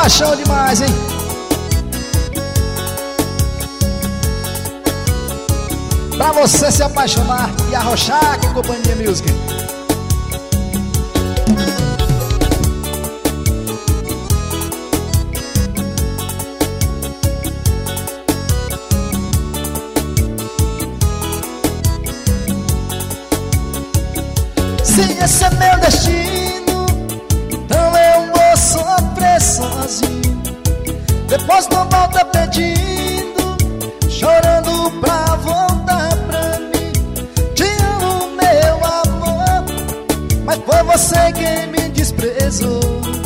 paixão demais, hein? Pra você se apaixonar e arrochar com a Companhia Music. Se esse é meu destino, então eu vou sofrer sozinho. Depois não volta pedindo, chorando pra voltar pra mim. Te amo, meu amor, mas foi você quem me desprezou.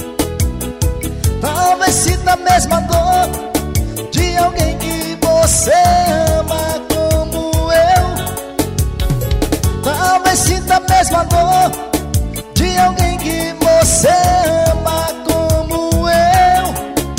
Talvez sinta a mesma dor de alguém que você ama como eu. Talvez sinta a mesma dor de alguém que você ama como eu.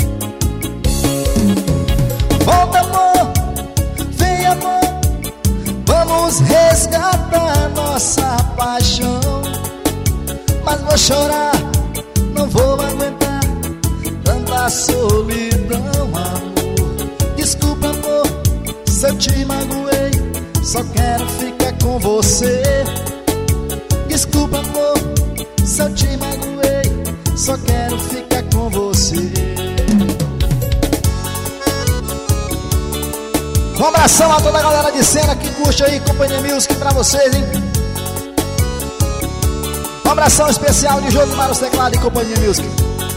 Volta, amor, vem, amor, vamos resgatar nossa paixão. Mas vou chorar, não vou aguentar tanta solidão, amor. Desculpa, amor, se eu te magoei, só quero ficar com você. Desculpa, amor, se eu te magoei, só quero ficar com você. Um abração a toda a galera de cena que curte aí Companhia Music pra vocês, hein? Um abração especial de Jogo para os teclados e Companhia Music.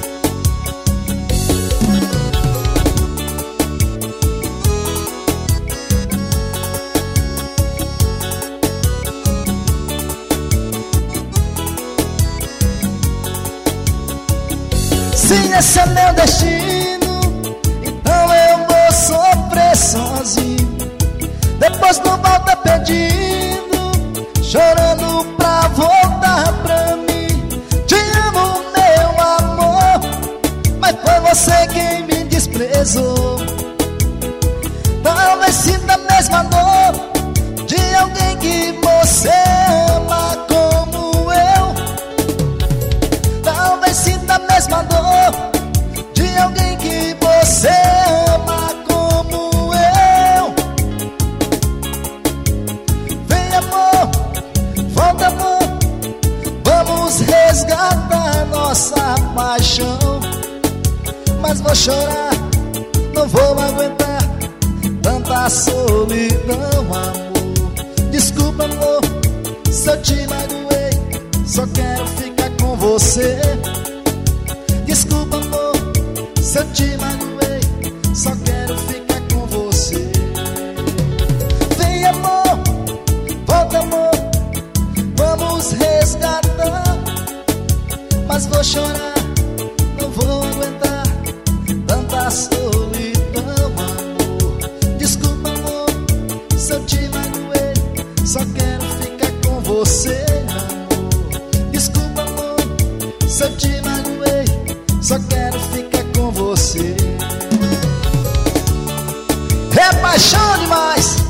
Se esse é meu destino, então eu vou sofrer sozinho. Depois não volta pedindo, chorando pra voltar pra mim. Te amo, meu amor, mas foi você quem me desprezou. Talvez sinta a mesma dor de alguém que você ama como eu. Talvez sinta a mesma dor de alguém que você ama como eu. Vem, amor, volta, amor, vamos resgatar nossa paixão. Mas vou chorar, não vou aguentar tanta solidão, amor. Desculpa, amor, se eu te magoei, só quero ficar com você. Desculpa, amor, se eu te magoei, só quero ficar com você. Vem, amor, volta, amor, vamos resgatar. Mas vou chorar, não vou aguentar tanta solidão, amor. Desculpa, amor, se eu te magoei, só quero ficar com você, amor. Desculpa, amor, se eu te magoei, só quero ficar com você. É paixão demais!